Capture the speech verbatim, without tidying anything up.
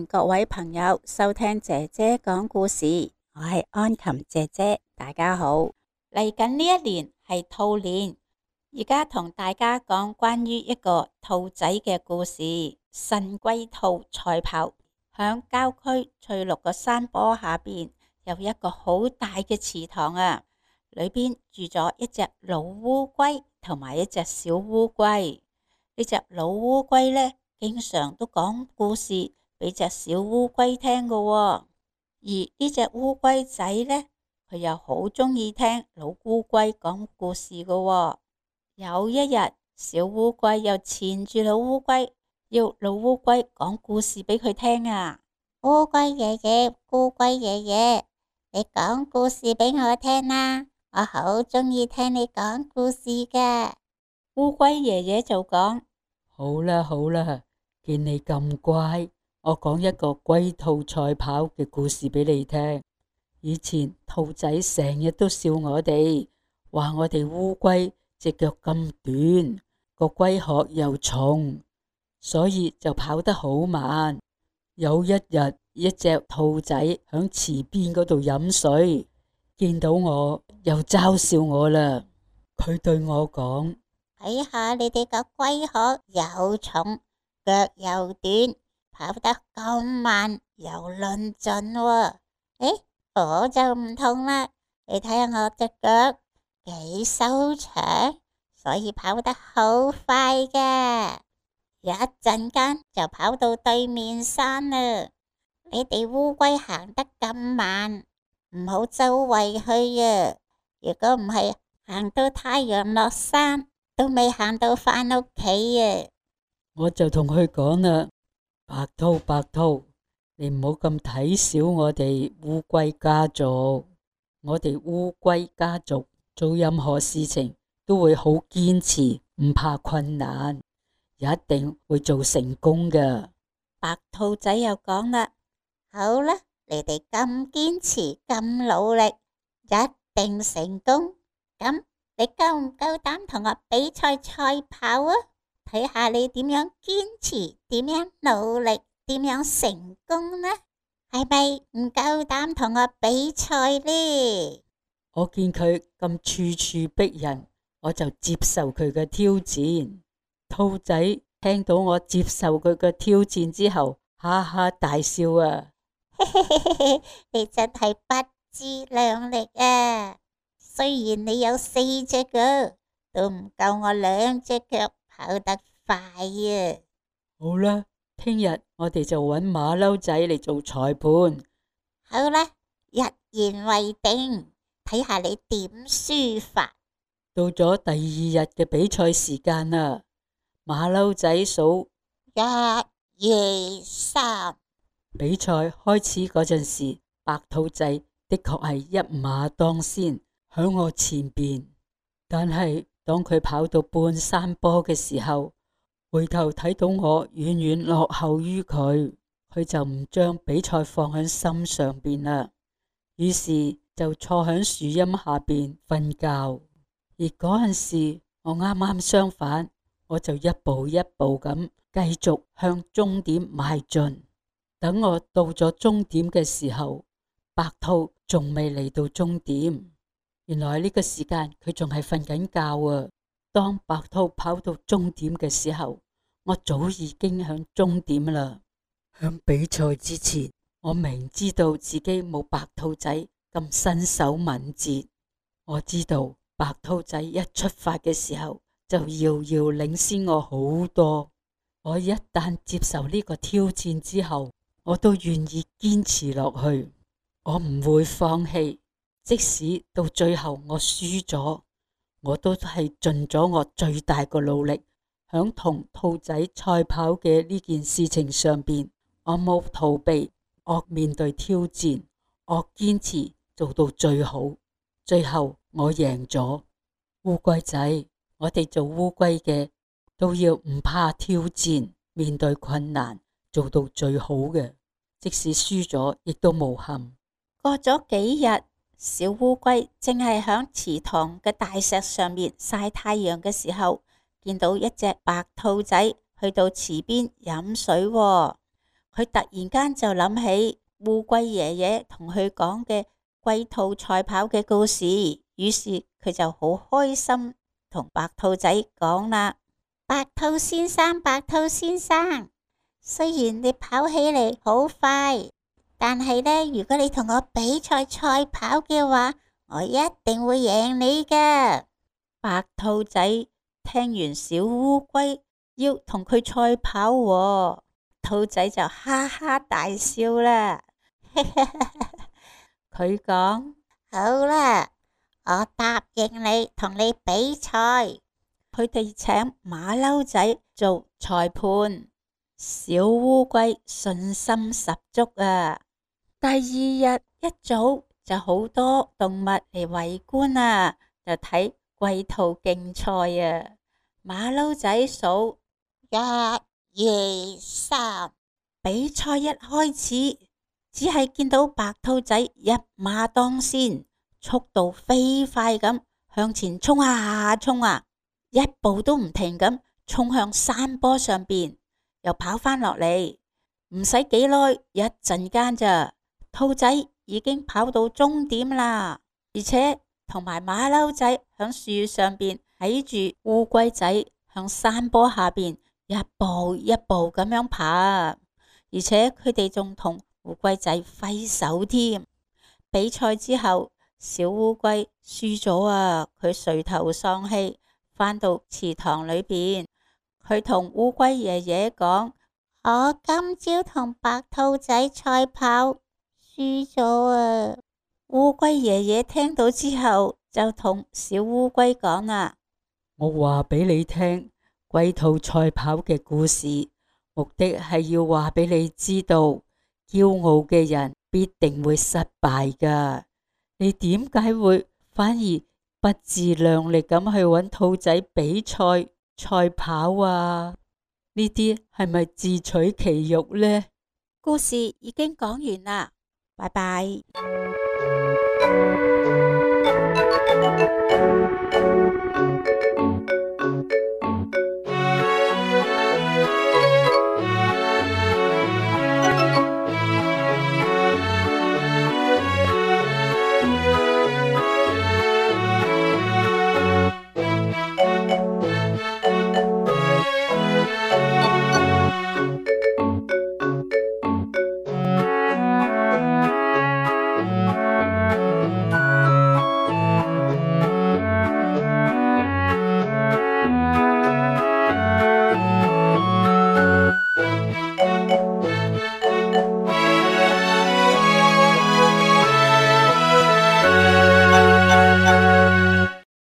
各位朋友收聽姐姐講故事，我係安琴姐姐，大家好。嚟緊呢一年係兔年，而家同大家講關於一個兔仔嘅故事。神龜兔賽跑，響郊區翠綠個山坡下邊有一個好大嘅池塘啊，裏邊住咗一隻老烏龜同埋一隻小烏龜。呢隻老烏龜呢，經常都講故事俾隻小烏龜聽噶喎，而呢隻烏龜仔呢，佢又好鍾意聽老烏龜講故事噶喎。有一日，小烏龜又纏住老烏龜，要老烏龜講故事俾佢聽啊。 烏龜爺爺，烏龜爺爺，你講故事俾我聽啦，我好鍾意聽你講故事噶。 烏龜爺爺就講： 好啦好啦，見你咁乖，我講一個龜兔賽跑嘅故事俾你聽。以前兔仔成日都笑我哋，話我哋烏龜隻腳咁短，個龜殼又重，所以就跑得好慢。有一日，一隻兔仔響池邊嗰度飲水，見到我又嘲笑我啦。佢對我講： 睇下你哋個龜殼又重，腳又短，跑得咁慢又論盡喎。誒，我就唔同啦，你睇下我隻腳幾修長，所以跑得好快噶，一陣間就跑到對面山啦。你哋烏龜行得咁慢，唔好周圍去啊！如果唔係，行到太陽落山都未行到返屋企啊！ 我就同佢講啦，白兔白兔，你唔好咁睇小我哋烏龜家族。我哋烏龜家族做任何事情都會好堅持，唔怕困難，一定會做成功㗎。 白兔仔又講啦： 好啦，你哋咁堅持咁努力，一定成功。咁你夠唔夠膽同我比賽賽跑啊？睇下你點樣堅持，點樣努力，點樣成功呢？係咪唔夠膽同我比賽呢？ 我見佢咁處處逼人，我就接受佢嘅挑戰。兔仔聽到我接受佢嘅挑戰之後，哈哈大笑啊！ 你真係不自量力啊！雖然你有四隻腳，都唔夠我兩隻腳跑得快啊！ 好啦，聽日我哋就揾馬騮仔嚟做裁判。 好啦，一言為定，睇下你點輸法。 到咗第二日嘅比賽時間啦，馬騮仔數一、二、三。 比賽開始嗰陣時，白兔仔的確係一馬當先，響我前邊。但係當佢跑到半山坡嘅時候，回頭睇到我遠遠落後於佢，佢就唔將比賽放喺心上邊啦，於是就坐響樹蔭下邊瞓覺。而嗰陣時我啱啱相反，我就一步一步咁繼續向終點邁進。等我到咗終點嘅時候，白兔仲未嚟到終點。原來呢個時間佢仲係瞓緊覺啊。當白兔跑到終點嘅時候，我早已經響終點啦。響比賽之前，我明知道自己冇白兔仔咁身手敏捷。我知道白兔仔一出發嘅時候就遙遙領先我好多。我一旦接受呢個挑戰之後，我都願意堅持落去，我唔會放棄。即使到最後我輸咗，我都係盡咗我最大嘅努力，響同兔仔賽跑嘅呢件事情上邊，我冇逃避，我面對挑戰，我堅持做到最好。最後我贏咗。烏龜仔，我哋做烏龜嘅都要唔怕挑戰，面對困難，做到最好嘅，即使輸咗亦都無憾。 過咗幾日，小烏龜正係響池塘嘅大石上面曬太陽嘅時候，見到一隻白兔仔去到池邊飲水喎。 佢突然間就諗起烏龜爺爺同佢講嘅龜兔賽跑嘅故事，於是佢就好開心同白兔仔講啦： 白兔先生，白兔先生，雖然你跑起嚟好快，但係呢，如果你同我比賽賽跑嘅話，我一定會贏你㗎。 白兔仔聽完小烏龜要同佢賽跑喎，兔仔就哈哈大笑啦。佢講： 好啦，我答應你同你比賽。 佢哋請馬騮仔做裁判，小烏龜信心十足啊！第二日一早就好多動物嚟圍觀啊，就睇龜兔競賽啊。馬騮仔數一、二、三， 比賽一開始，只係見到白兔仔一馬當先，速度飛快咁向前衝啊衝啊，一步都唔停咁衝向山坡上邊，又跑返落嚟。唔使幾耐，一陣間咋，兔仔已經跑到終點啦，而且同埋馬騮仔響樹上邊睇住烏龜仔向山坡下邊一步一步咁樣爬，而且佢哋仲同烏龜仔揮手添。比賽之後，小烏龜輸咗啊，佢垂頭喪氣，返到池塘裏邊，佢同烏龜爺爺講： 我今朝同白兔仔賽跑輸咗啊！ 烏龜爺爺聽到之後就同小烏龜講啦： 我話俾你聽，龜兔賽跑嘅故事，目的係要話俾你知道，驕傲嘅人必定會失敗噶。你點解會反而不自量力咁去揾兔仔比賽賽跑啊？呢啲係咪自取其辱呢？ 故事已經講完啦，拜拜。